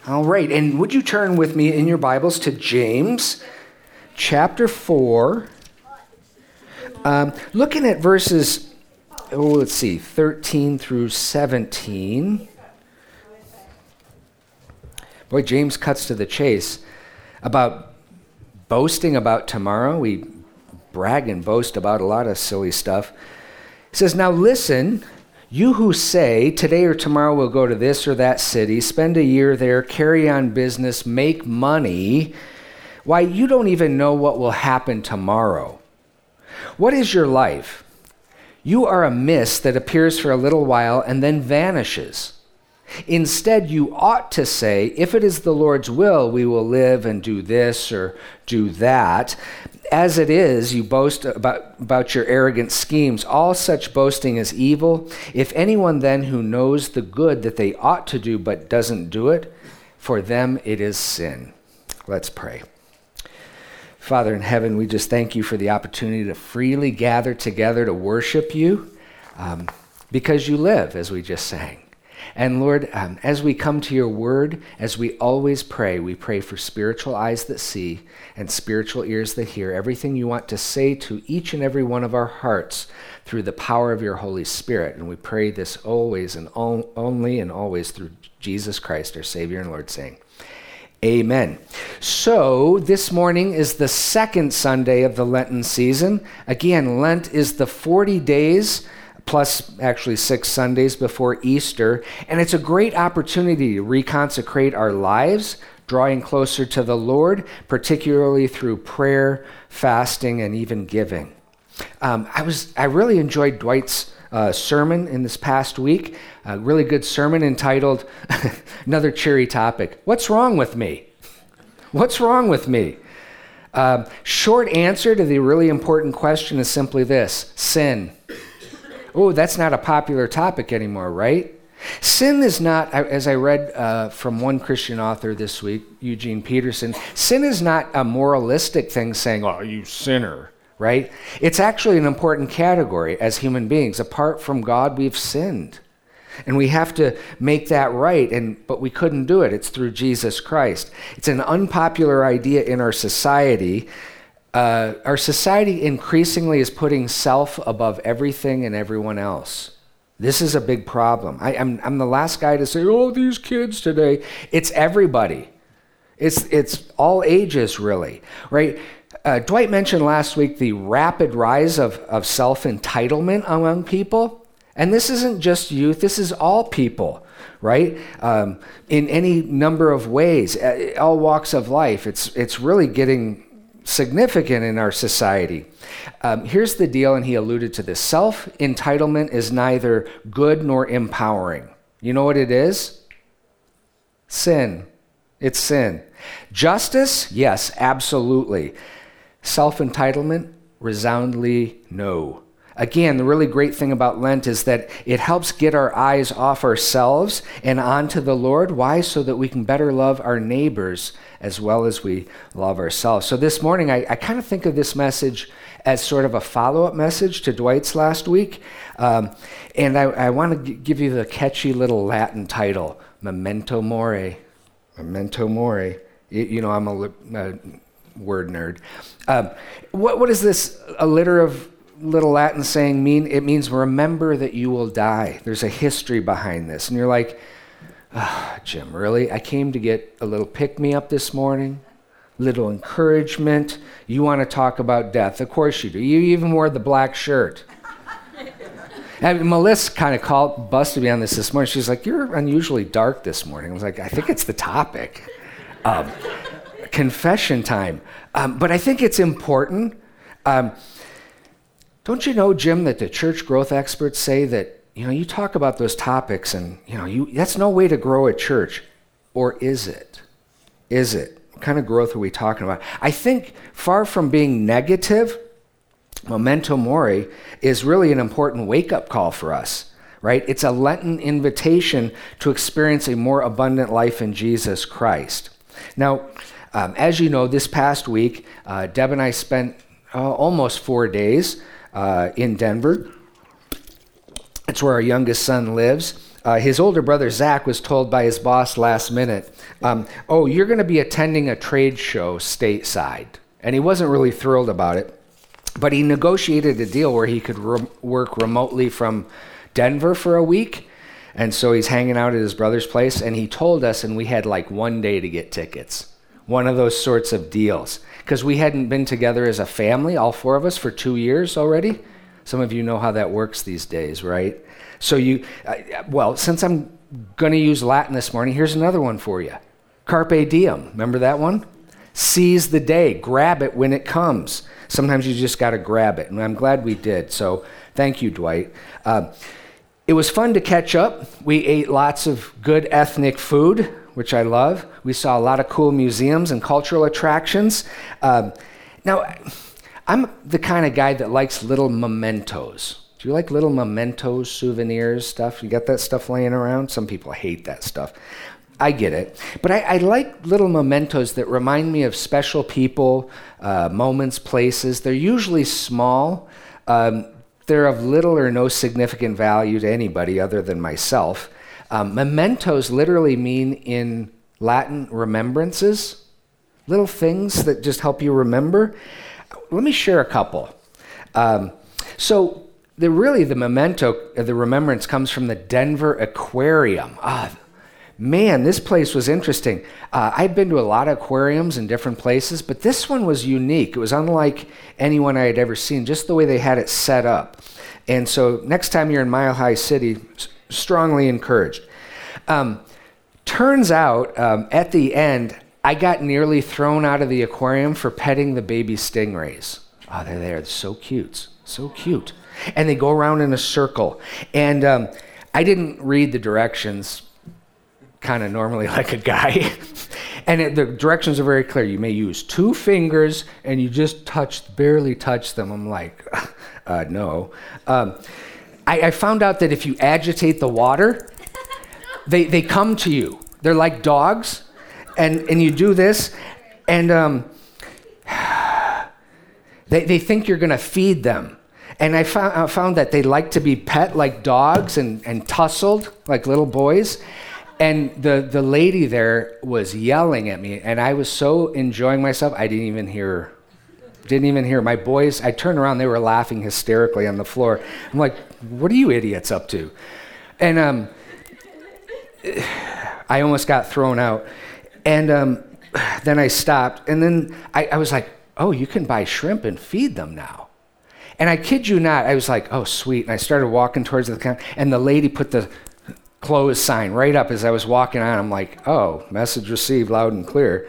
All right, and would you turn with me in your Bibles to James chapter 4, looking at verses, 13 through 17. Boy, James cuts to the chase about boasting about tomorrow. We brag and boast about a lot of silly stuff. He says, "Now listen, you who say, today or tomorrow we'll go to this or that city, spend a year there, carry on business, make money, why, you don't even know what will happen tomorrow. What is your life? You are a mist that appears for a little while and then vanishes. Instead, you ought to say, if it is the Lord's will, we will live and do this or do that. As it is, you boast about your arrogant schemes. All such boasting is evil. If anyone then who knows the good that they ought to do but doesn't do it, for them it is sin." Let's pray. Father in heaven, we just thank you for the opportunity to freely gather together to worship you because you live, as we just sang. And Lord, as we come to your word, as we always pray, we pray for spiritual eyes that see and spiritual ears that hear everything you want to say to each and every one of our hearts through the power of your Holy Spirit. And we pray this always and only and always through Jesus Christ, our Savior and Lord, saying, Amen. So this morning is the second Sunday of the Lenten season. Again, Lent is the 40 days plus actually 6 Sundays before Easter, and it's a great opportunity to reconsecrate our lives, drawing closer to the Lord, particularly through prayer, fasting, and even giving. I really enjoyed Dwight's sermon in this past week, a really good sermon entitled, another cheery topic, What's Wrong with Me? What's wrong with me? Short answer to the really important question is simply this: sin. Oh, that's not a popular topic anymore, right? Sin is not, as I read from one Christian author this week, Eugene Peterson, sin is not a moralistic thing saying, oh, you sinner, right? It's actually an important category as human beings. Apart from God, we've sinned. And we have to make that right, but we couldn't do it. It's through Jesus Christ. It's an unpopular idea in our society. Our society increasingly is putting self above everything and everyone else. This is a big problem. I'm the last guy to say, oh, these kids today. It's everybody. It's all ages, really, right? Dwight mentioned last week the rapid rise of self-entitlement among people. And this isn't just youth. This is all people, right? In any number of ways, all walks of life. It's really getting significant in our society. Here's the deal, and he alluded to this. Self-entitlement is neither good nor empowering. You know what it is? Sin. It's sin. Justice? Yes, absolutely. Self-entitlement? Resoundingly no. Again, the really great thing about Lent is that it helps get our eyes off ourselves and onto the Lord. Why? So that we can better love our neighbors as well as we love ourselves. So this morning, I kind of think of this message as sort of a follow-up message to Dwight's last week. And I want to give you the catchy little Latin title, Memento Mori. Memento Mori. You know, I'm a word nerd. What does this little Latin saying mean? It means remember that you will die. There's a history behind this. And you're like, Jim, really? I came to get a little pick-me-up this morning, little encouragement. You want to talk about death. Of course you do. You even wore the black shirt. And Melissa kind of busted me on this morning. She's like, you're unusually dark this morning. I was like, I think it's the topic. Confession time. But I think it's important. Don't you know, Jim, that the church growth experts say that, you talk about those topics and, that's no way to grow a church. Or is it? Is it? What kind of growth are we talking about? I think far from being negative, Memento Mori is really an important wake-up call for us, right? It's a Lenten invitation to experience a more abundant life in Jesus Christ. Now, as you know, this past week, Deb and I spent almost 4 days in Denver. It's where our youngest son lives. his older brother Zach was told by his boss last minute, oh, you're going to be attending a trade show stateside. And he wasn't really thrilled about it. But he negotiated a deal where he could work remotely from Denver for a week. And so he's hanging out at his brother's place. And he told us, and we had like one day to get tickets. One of those sorts of deals. Because we hadn't been together as a family, all four of us, for 2 years already. Some of you know how that works these days, right? So since I'm going to use Latin this morning, here's another one for you. Carpe diem. Remember that one? Seize the day. Grab it when it comes. Sometimes you just got to grab it. And I'm glad we did. So thank you, Dwight. It was fun to catch up. We ate lots of good ethnic food, which I love. We saw a lot of cool museums and cultural attractions. Now, I'm the kind of guy that likes little mementos. Do you like little mementos, souvenirs, stuff? You got that stuff laying around? Some people hate that stuff. I get it. But I like little mementos that remind me of special people, moments, places. They're usually small. They're of little or no significant value to anybody other than myself. Mementos literally mean in Latin remembrances, little things that just help you remember. Let me share a couple. The memento, the remembrance comes from the Denver Aquarium. Man, this place was interesting. I'd been to a lot of aquariums in different places, but this one was unique. It was unlike anyone I had ever seen, just the way they had it set up. And so next time you're in Mile High City, strongly encouraged. Turns out, at the end, I got nearly thrown out of the aquarium for petting the baby stingrays. Oh, they're there. They're so cute. So cute. And they go around in a circle. And I didn't read the directions kind of normally like a guy. And the directions are very clear. You may use 2 fingers and you just barely touch them. I'm like, no. I found out that if you agitate the water, they come to you. They're like dogs. And you do this, and they think you're going to feed them. And I found that they like to be pet like dogs and tussled like little boys. And the lady there was yelling at me, and I was so enjoying myself, I didn't even hear her. My boys, I turned around, they were laughing hysterically on the floor. I'm like, what are you idiots up to? And I almost got thrown out. And then I stopped, and then I was like, oh, you can buy shrimp and feed them now. And I kid you not, I was like, oh, sweet. And I started walking towards the counter, and the lady put the closed sign right up as I was walking on. I'm like, oh, message received loud and clear.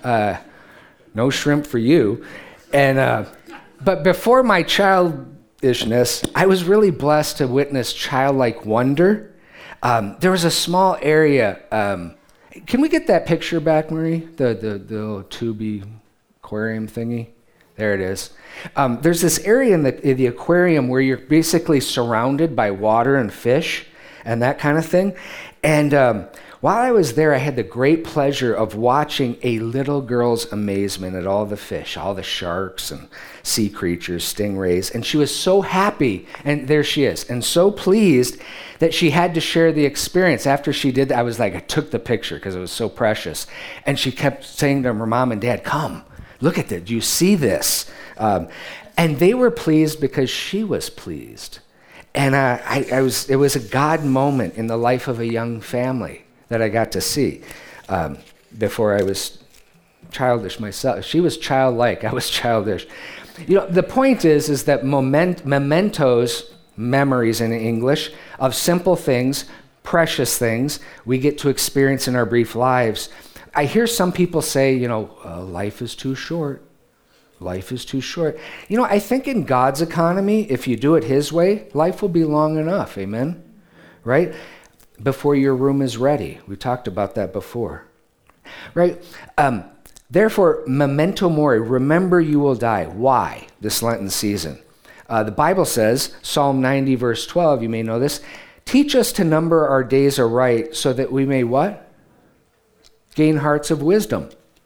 No shrimp for you. And but before my childishness, I was really blessed to witness childlike wonder. There was a small area. Can we get that picture back, Marie? The little tubey aquarium thingy? There it is. There's this area in the aquarium where you're basically surrounded by water and fish and that kind of thing. And while I was there, I had the great pleasure of watching a little girl's amazement at all the fish, all the sharks and sea creatures, stingrays. And she was so happy, and there she is, and so pleased that she had to share the experience. After she did that, I took the picture because it was so precious. And she kept saying to her mom and dad, come, look at this, do you see this? And they were pleased because she was pleased. And it was a God moment in the life of a young family that I got to see before I was childish myself. She was childlike, I was childish. The point is that mementos, memories in English, of simple things, precious things we get to experience in our brief lives. I hear some people say, life is too short. Life is too short. I think in God's economy, if you do it his way, life will be long enough, amen? Right? Before your room is ready. We talked about that before. Right? Therefore, memento mori, remember you will die. Why this Lenten season? The Bible says, Psalm 90, verse 12, you may know this, teach us to number our days aright so that we may what? Gain hearts of wisdom.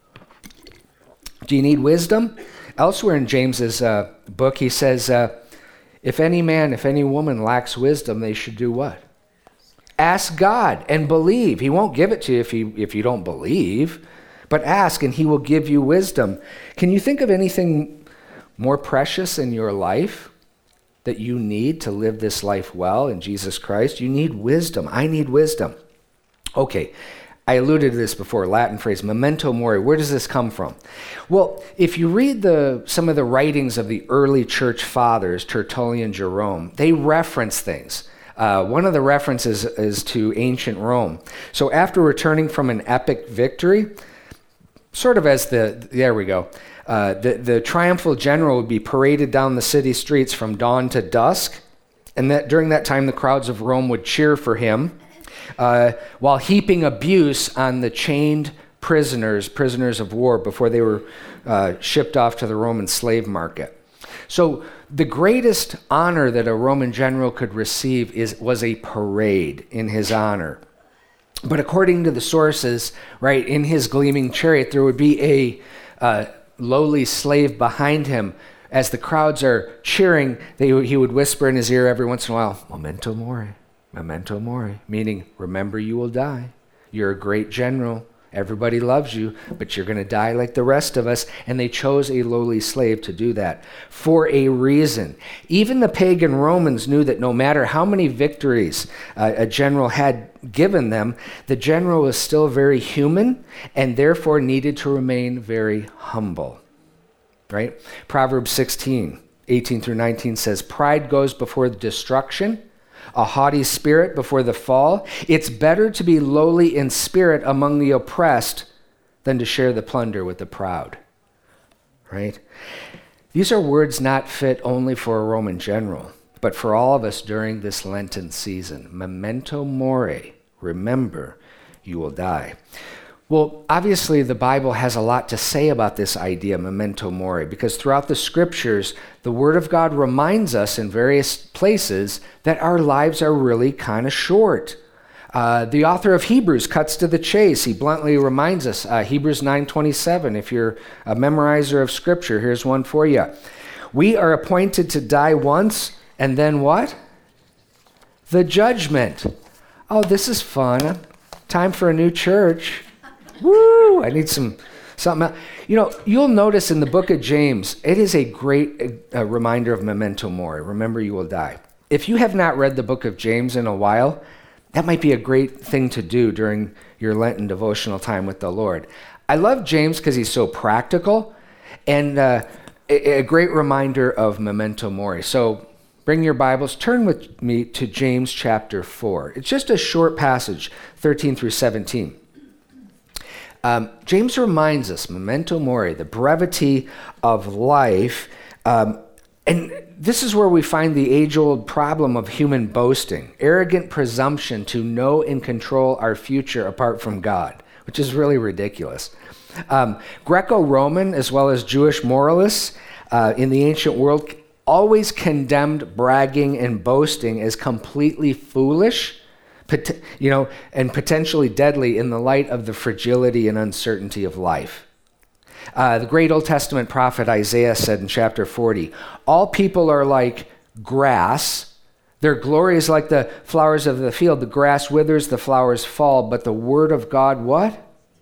Do you need wisdom? Elsewhere in James's book, he says, if any man, if any woman lacks wisdom, they should do what? Ask God and believe. He won't give it to you if you don't believe, but ask and he will give you wisdom. Can you think of anything more precious in your life that you need to live this life well in Jesus Christ? You need wisdom. I need wisdom. Okay, I alluded to this before, Latin phrase, memento mori. Where does this come from? Well, if you read some of the writings of the early church fathers, Tertullian, Jerome, they reference things. One of the references is to ancient Rome. So after returning from an epic victory, sort of as the triumphal general would be paraded down the city streets from dawn to dusk, and that during that time the crowds of Rome would cheer for him, while heaping abuse on the chained prisoners of war before they were shipped off to the Roman slave market. So the greatest honor that a Roman general could receive was a parade in his honor. But according to the sources, right, in his gleaming chariot, there would be a lowly slave behind him. As the crowds are cheering, he would whisper in his ear every once in a while, memento mori, meaning remember you will die. You're a great general. Everybody loves you, but you're going to die like the rest of us. And they chose a lowly slave to do that for a reason. Even the pagan Romans knew that no matter how many victories a general had given them, the general was still very human and therefore needed to remain very humble. Right? Proverbs 16:18-19 says, pride goes before the destruction, a haughty spirit before the fall. It's better to be lowly in spirit among the oppressed than to share the plunder with the proud. Right? These are words not fit only for a Roman general, but for all of us during this Lenten season. Memento mori, remember, you will die. Well, obviously the Bible has a lot to say about this idea, memento mori, because throughout the scriptures, the Word of God reminds us in various places that our lives are really kind of short. The author of Hebrews cuts to the chase. He bluntly reminds us, Hebrews 9:27, if you're a memorizer of scripture, here's one for you. We are appointed to die once, and then what? The judgment. Oh, this is fun. Time for a new church. Woo! I need something else. You know, you'll notice in the book of James, it is a great reminder of memento mori. Remember, you will die. If you have not read the book of James in a while, that might be a great thing to do during your Lenten devotional time with the Lord. I love James because he's so practical and a great reminder of memento mori. So bring your Bibles, turn with me to James chapter 4. It's just a short passage, 13-17. James reminds us, memento mori, the brevity of life, and this is where we find the age-old problem of human boasting, arrogant presumption to know and control our future apart from God, which is really ridiculous. Greco-Roman as well as Jewish moralists in the ancient world always condemned bragging and boasting as completely foolish, and potentially deadly in the light of the fragility and uncertainty of life. The great Old Testament prophet Isaiah said in chapter 40, all people are like grass. Their glory is like the flowers of the field. The grass withers, the flowers fall, but the word of God, what?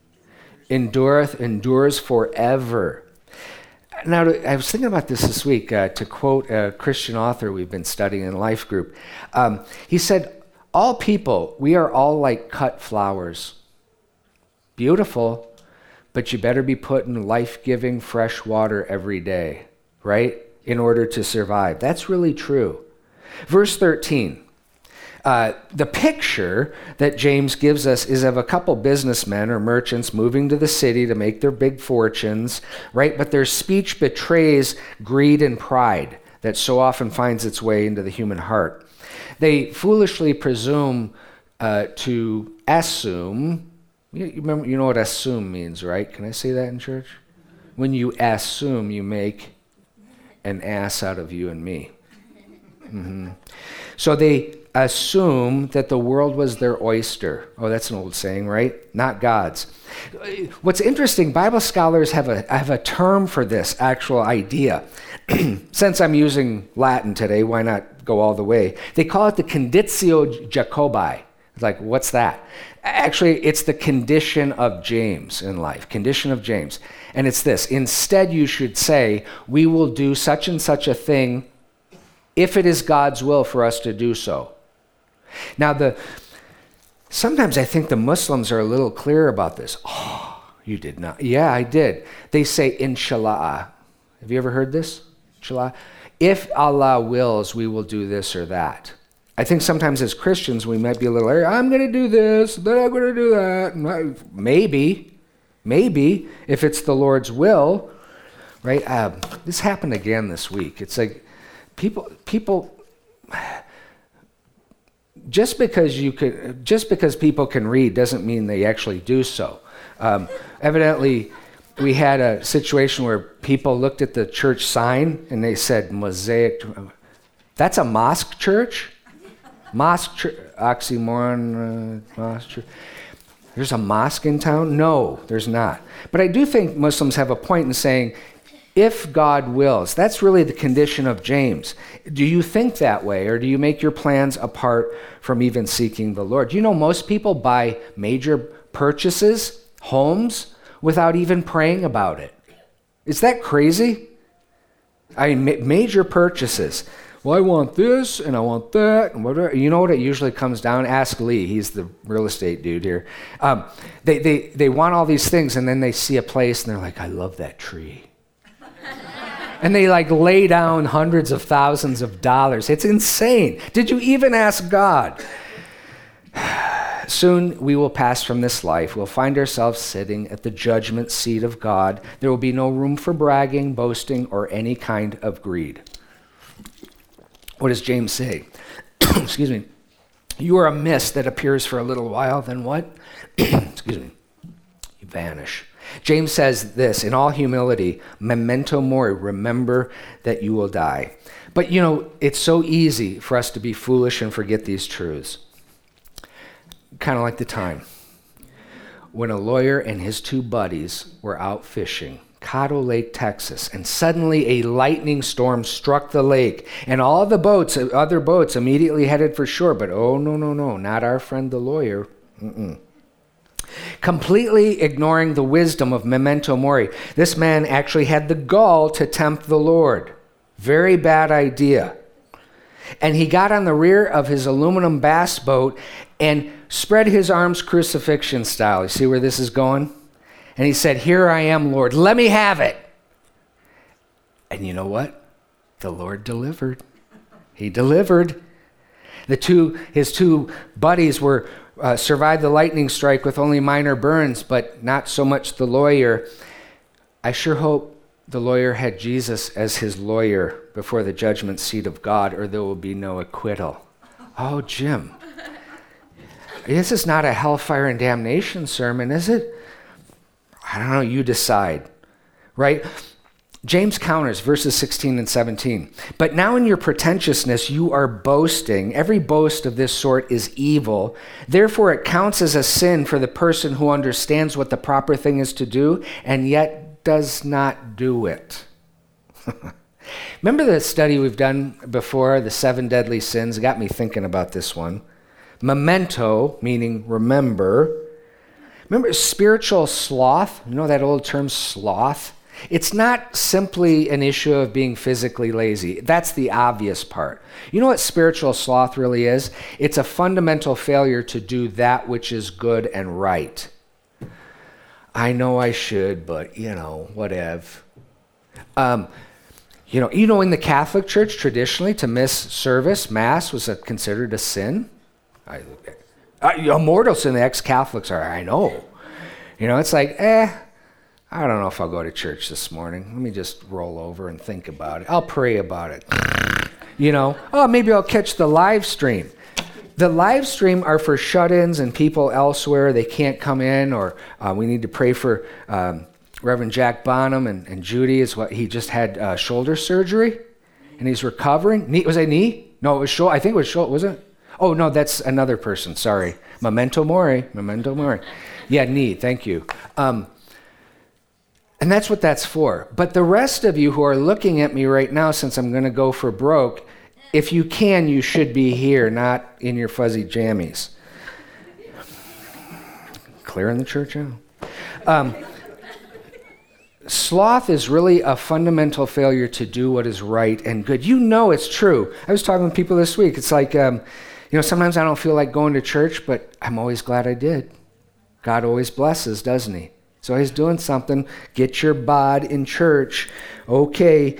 Endures forever. Now, I was thinking about this week, to quote a Christian author we've been studying in Life Group. He said, all people, we are all like cut flowers. Beautiful, but you better be putting life-giving fresh water every day, right? In order to survive. That's really true. Verse 13. The picture that James gives us is of a couple businessmen or merchants moving to the city to make their big fortunes, right? But their speech betrays greed and pride that so often finds its way into the human heart. They foolishly presume to assume. You know what assume means, right? Can I say that in church? When you assume, you make an ass out of you and me. Mm-hmm. So they assume that the world was their oyster. Oh, that's an old saying, right? Not God's. What's interesting, Bible scholars have a term for this actual idea. Since I'm using Latin today, why not go all the way? They call it the conditio Jacobi, It's like, what's that? Actually, it's the condition of James in life, condition of James. And it's this: instead you should say, we will do such and such a thing if it is God's will for us to do so. Now, sometimes I think the Muslims are a little clearer about this. Oh, you did not. Yeah, I did. They say, inshallah. Have you ever heard this? Inshallah. If Allah wills, we will do this or that. I think sometimes as Christians, we might be a little, I'm going to do this, then I'm going to do that. Maybe, if it's the Lord's will, right? This happened again this week. It's like people, just because people can read doesn't mean they actually do so. Evidently, we had a situation where people looked at the church sign and they said Mosaic. That's a mosque church? Oxymoron, mosque church. There's a mosque in town? No, there's not. But I do think Muslims have a point in saying, if God wills, that's really the condition of James. Do you think that way, or do you make your plans apart from even seeking the Lord? Do you know most people buy major purchases, homes, without even praying about it? Is that crazy? I mean, major purchases. Well, I want this, and I want that, and whatever. You know what it usually comes down? Ask Lee. He's the real estate dude here. They want all these things, and then they see a place, and they're like, I love that tree. And they lay down hundreds of thousands of dollars. It's insane. Did you even ask God? Soon we will pass from this life. We'll find ourselves sitting at the judgment seat of God. There will be no room for bragging, boasting, or any kind of greed. What does James say? Excuse me. You are a mist that appears for a little while, then what? Excuse me. You vanish. James says this, in all humility, memento mori, remember that you will die. But it's so easy for us to be foolish and forget these truths. Kind of like the time when a lawyer and his two buddies were out fishing, Caddo Lake, Texas, and suddenly a lightning storm struck the lake, and all the other boats immediately headed for shore, but oh, no, not our friend the lawyer. Completely ignoring the wisdom of memento mori, this man actually had the gall to tempt the Lord. Very bad idea. And he got on the rear of his aluminum bass boat and spread his arms crucifixion style. You see where this is going? And he said, here I am, Lord, let me have it. And you know what? The Lord delivered. He delivered. His two buddies survived the lightning strike with only minor burns, but not so much the lawyer. I sure hope the lawyer had Jesus as his lawyer before the judgment seat of God, or there will be no acquittal. Oh, Jim, this is not a hellfire and damnation sermon, is it? I don't know, you decide, right? James counters verses 16 and 17. But now in your pretentiousness you are boasting. Every boast of this sort is evil. Therefore it counts as a sin for the person who understands what the proper thing is to do and yet does not do it. Remember the study we've done before, the 7 deadly sins? It got me thinking about this one. Memento, meaning remember. Remember spiritual sloth? You know that old term, sloth? It's not simply an issue of being physically lazy. That's the obvious part. You know what spiritual sloth really is? It's a fundamental failure to do that which is good and right. I know I should, but, whatever. In the Catholic Church, traditionally, to miss service, Mass, was considered a sin. A mortal sin, the ex-Catholics are, I know. It's like, I don't know if I'll go to church this morning. Let me just roll over and think about it. I'll pray about it. Maybe I'll catch the live stream. The live stream are for shut-ins and people elsewhere. They can't come in, or we need to pray for Reverend Jack Bonham and Judy. He just had shoulder surgery, and he's recovering. Was it knee? No, it was shoulder. I think it was shoulder. Was it? Oh, no, that's another person. Sorry. Memento mori. Yeah, knee. Thank you. And that's what that's for. But the rest of you who are looking at me right now, since I'm going to go for broke, if you can, you should be here, not in your fuzzy jammies. clearing the church out? Sloth is really a fundamental failure to do what is right and good. You know it's true. I was talking with people this week. It's like, sometimes I don't feel like going to church, but I'm always glad I did. God always blesses, doesn't he? He's always doing something. Get your bod in church. Okay.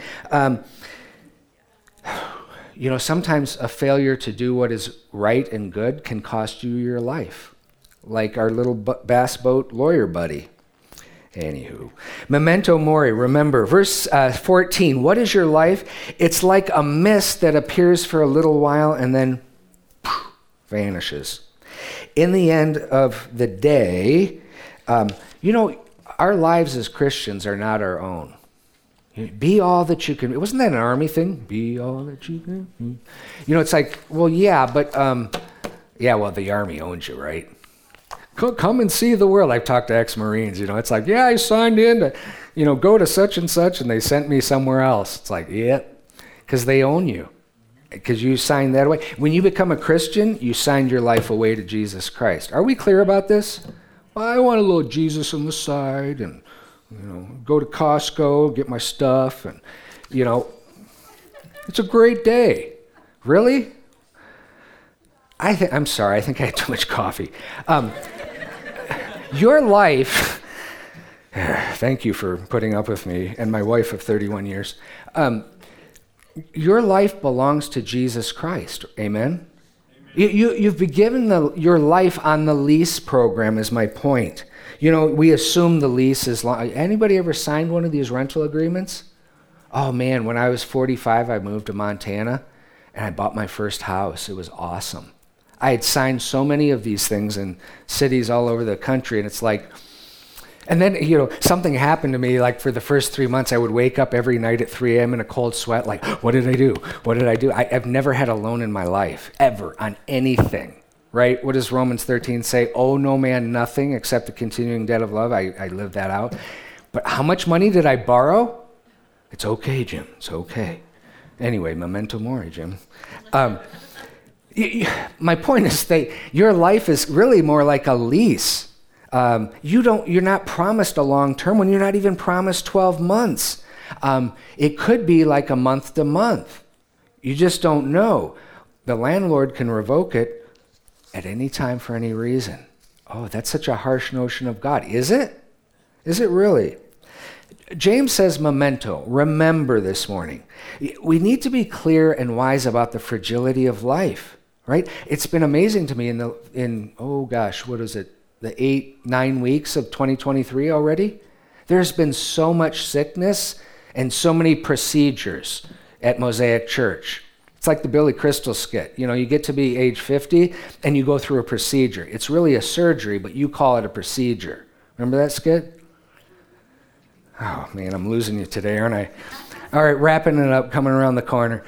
Sometimes a failure to do what is right and good can cost you your life, like our little bass boat lawyer buddy. Anywho, memento mori, remember. Verse 14, what is your life? It's like a mist that appears for a little while and then vanishes. In the end of the day, our lives as Christians are not our own. Be all that you can. Wasn't that an army thing? Be all that you can. It's like, well, yeah, but, the army owns you, right? Come and see the world. I've talked to ex-Marines, it's like, yeah, I signed in to, go to such and such, and they sent me somewhere else. It's like, yeah, because they own you, because you signed that away. When you become a Christian, you signed your life away to Jesus Christ. Are we clear about this? Well, I want a little Jesus on the side, and, go to Costco, get my stuff, and, it's a great day. Really? I'm sorry, I think I had too much coffee. Your life, thank you for putting up with me and my wife of 31 years. Your life belongs to Jesus Christ. Amen? You've been given your life on the lease program is my point. We assume the lease is long. Anybody ever signed one of these rental agreements? Oh man, when I was 45, I moved to Montana and I bought my first house. It was awesome. I had signed so many of these things in cities all over the country, and it's like, and then, something happened to me, like for the first 3 months, I would wake up every night at 3 a.m. in a cold sweat, like, what did I do? What did I do? I've never had a loan in my life, ever, on anything, right? What does Romans 13 say? Owe no man nothing except the continuing debt of love. I lived that out. But how much money did I borrow? It's okay, Jim, it's okay. Anyway, memento mori, Jim. My point is that your life is really more like a lease. You're not promised a long term when you're not even promised 12 months. It could be like a month to month. You just don't know. The landlord can revoke it at any time for any reason. Oh, that's such a harsh notion of God. Is it? Is it really? James says memento, remember this morning. We need to be clear and wise about the fragility of life. Right? It's been amazing to me the 9 weeks of 2023 already. There's been so much sickness and so many procedures at Mosaic Church. It's like the Billy Crystal skit. You get to be age 50 and you go through a procedure. It's really a surgery, but you call it a procedure. Remember that skit? Oh man, I'm losing you today, aren't I? All right, wrapping it up, coming around the corner.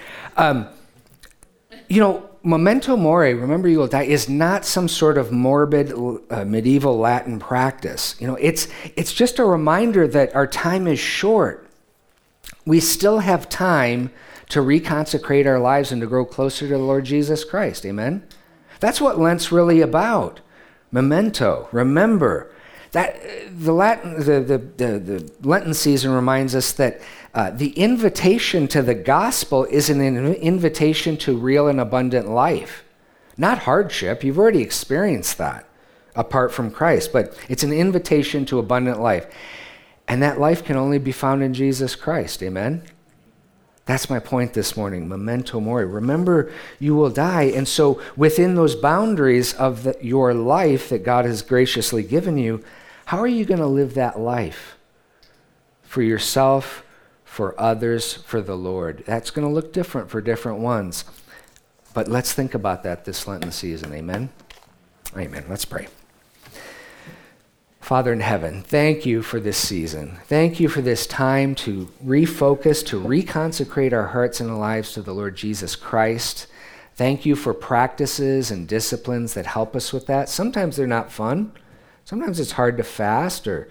Memento mori, remember you will die, is not some sort of morbid medieval Latin practice. It's just a reminder that our time is short. We still have time to reconsecrate our lives and to grow closer to the Lord Jesus Christ. Amen? That's what Lent's really about. Memento, remember. That the Lenten season reminds us that the invitation to the gospel is an invitation to real and abundant life, not hardship. You've already experienced that apart from Christ, but it's an invitation to abundant life. And that life can only be found in Jesus Christ. Amen? That's my point this morning, memento mori. Remember, you will die. And so within those boundaries of your life that God has graciously given you, how are you going to live that life for yourself, for others, for the Lord? That's going to look different for different ones. But let's think about that this Lenten season. Amen? Amen. Let's pray. Father in heaven, thank you for this season. Thank you for this time to refocus, to reconsecrate our hearts and lives to the Lord Jesus Christ. Thank you for practices and disciplines that help us with that. Sometimes they're not fun. Sometimes it's hard to fast or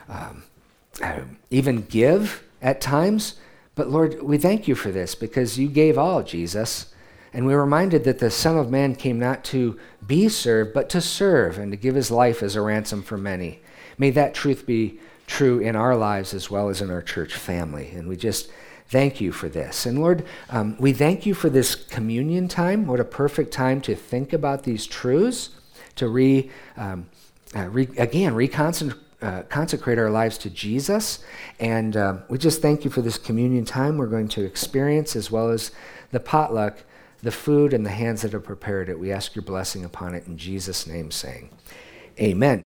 even give at times. But Lord, we thank you for this because you gave all, Jesus. And we're reminded that the Son of Man came not to be served, but to serve and to give his life as a ransom for many. May that truth be true in our lives as well as in our church family. And we just thank you for this. And Lord, we thank you for this communion time. What a perfect time to think about these truths, to consecrate our lives to Jesus. And we just thank you for this communion time we're going to experience, as well as the potluck, the food, and the hands that have prepared it. We ask your blessing upon it in Jesus' name, saying, amen.